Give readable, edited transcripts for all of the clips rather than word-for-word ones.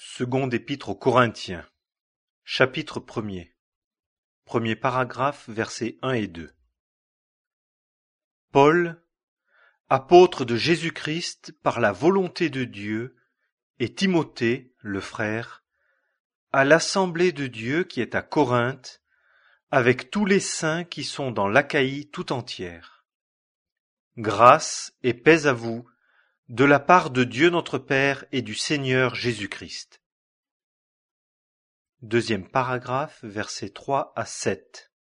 Seconde épître aux Corinthiens, chapitre 1er. Premier paragraphe, versets 1 et 2. Paul, apôtre de Jésus-Christ par la volonté de Dieu, et Timothée, le frère, à l'assemblée de Dieu qui est à Corinthe, avec tous les saints qui sont dans l'Achaïe tout entière. Grâce et paix à vous, de la part de Dieu notre Père et du Seigneur Jésus-Christ. Deuxième paragraphe, versets 3 à 7.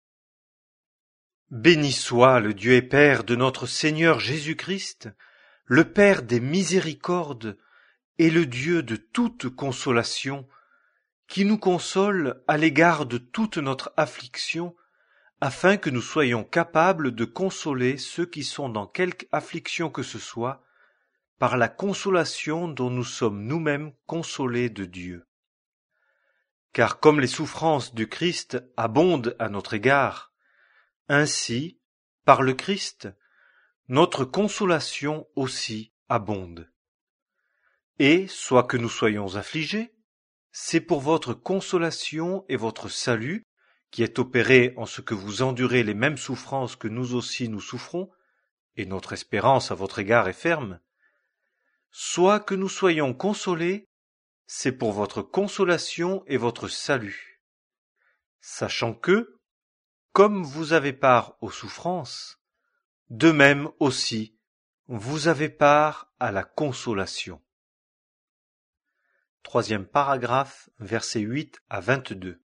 Béni soit le Dieu et Père de notre Seigneur Jésus-Christ, le Père des miséricordes et le Dieu de toute consolation, qui nous console à l'égard de toute notre affliction, afin que nous soyons capables de consoler ceux qui sont dans quelque affliction que ce soit, par la consolation dont nous sommes nous-mêmes consolés de Dieu. Car comme les souffrances du Christ abondent à notre égard, ainsi, par le Christ, notre consolation aussi abonde. Et, soit que nous soyons affligés, c'est pour votre consolation et votre salut, qui est opéré en ce que vous endurez les mêmes souffrances que nous aussi nous souffrons, et notre espérance à votre égard est ferme, soit que nous soyons consolés, c'est pour votre consolation et votre salut, sachant que, comme vous avez part aux souffrances, de même aussi vous avez part à la consolation. Troisième paragraphe, versets 8 à 22.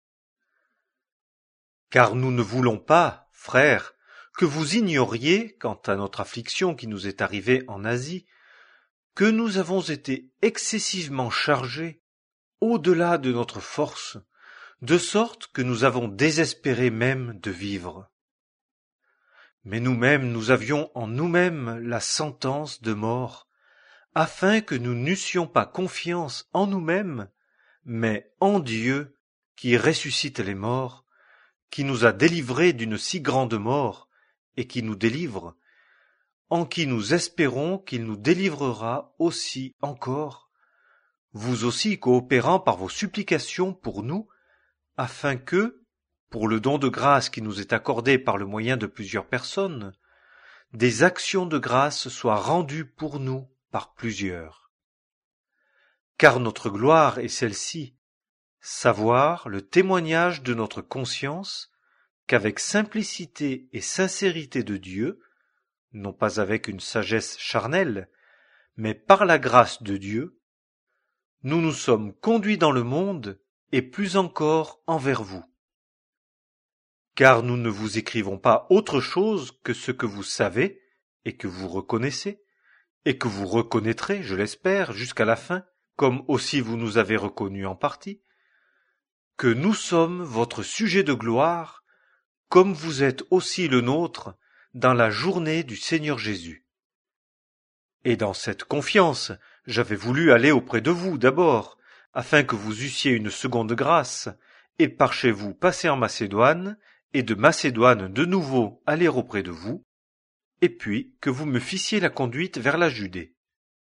Car nous ne voulons pas, frères, que vous ignoriez, quant à notre affliction qui nous est arrivée en Asie, que nous avons été excessivement chargés, au-delà de notre force, de sorte que nous avons désespéré même de vivre. Mais nous-mêmes, nous avions en nous-mêmes la sentence de mort, afin que nous n'eussions pas confiance en nous-mêmes, mais en Dieu, qui ressuscite les morts, qui nous a délivrés d'une si grande mort, et qui nous délivre, en qui nous espérons qu'il nous délivrera aussi encore, vous aussi coopérant par vos supplications pour nous, afin que, pour le don de grâce qui nous est accordé par le moyen de plusieurs personnes, des actions de grâce soient rendues pour nous par plusieurs. Car notre gloire est celle-ci, savoir le témoignage de notre conscience, qu'avec simplicité et sincérité de Dieu, non pas avec une sagesse charnelle, mais par la grâce de Dieu, nous nous sommes conduits dans le monde, et plus encore envers vous. Car nous ne vous écrivons pas autre chose que ce que vous savez, et que vous reconnaissez, et que vous reconnaîtrez, je l'espère, jusqu'à la fin, comme aussi vous nous avez reconnus en partie, que nous sommes votre sujet de gloire, comme vous êtes aussi le nôtre, dans la journée du Seigneur Jésus. Et dans cette confiance, j'avais voulu aller auprès de vous d'abord, afin que vous eussiez une seconde grâce, et par chez vous passer en Macédoine, et de Macédoine de nouveau aller auprès de vous, et puis que vous me fissiez la conduite vers la Judée.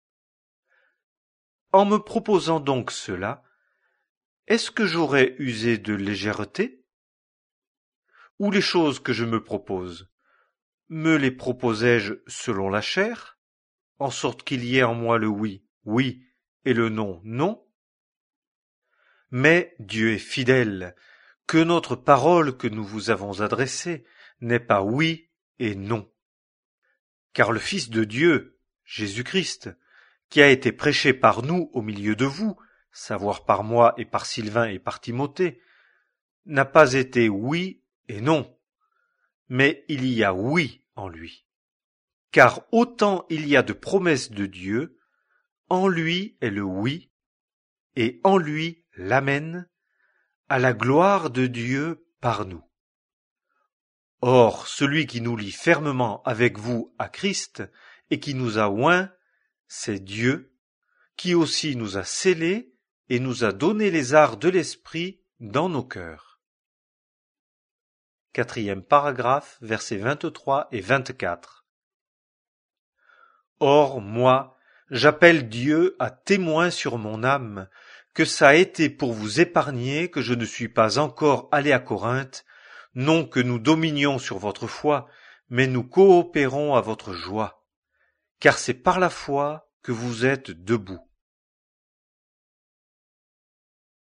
En me proposant donc cela, est-ce que j'aurais usé de légèreté? Ou les choses que je me propose, me les proposais-je selon la chair, en sorte qu'il y ait en moi le oui, oui, et le non, non? Mais Dieu est fidèle, que notre parole que nous vous avons adressée n'est pas oui et non. Car le Fils de Dieu, Jésus-Christ, qui a été prêché par nous au milieu de vous, savoir par moi et par Sylvain et par Timothée, n'a pas été oui et non, mais il y a oui en lui. Car autant il y a de promesses de Dieu, en lui est le oui, et en lui l'amen, à la gloire de Dieu par nous. Or, celui qui nous lie fermement avec vous à Christ, et qui nous a oints, c'est Dieu, qui aussi nous a scellés et nous a donné les arts de l'Esprit dans nos cœurs. Quatrième paragraphe, versets 23 et 24. Or, moi, j'appelle Dieu à témoin sur mon âme, que ça a été pour vous épargner que je ne suis pas encore allé à Corinthe, non que nous dominions sur votre foi, mais nous coopérons à votre joie. Car c'est par la foi que vous êtes debout.